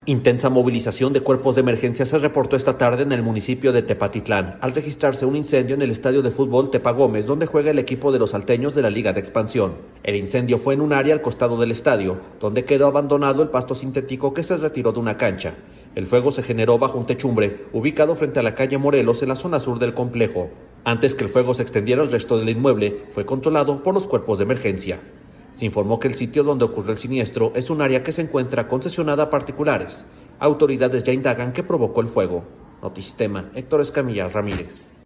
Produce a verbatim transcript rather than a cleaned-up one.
Intensa movilización de cuerpos de emergencia se reportó esta tarde en el municipio de Tepatitlán, al registrarse un incendio en el estadio de fútbol Tepa Gómez, donde juega el equipo de los salteños de la Liga de Expansión. El incendio fue en un área al costado del estadio, donde quedó abandonado el pasto sintético que se retiró de una cancha. El fuego se generó bajo un techumbre, ubicado frente a la calle Morelos, en la zona sur del complejo. Antes que el fuego se extendiera al resto del inmueble, fue controlado por los cuerpos de emergencia. Se informó que el sitio donde ocurrió el siniestro es un área que se encuentra concesionada a particulares. Autoridades ya indagan qué provocó el fuego. Notisistema, Héctor Escamilla Ramírez.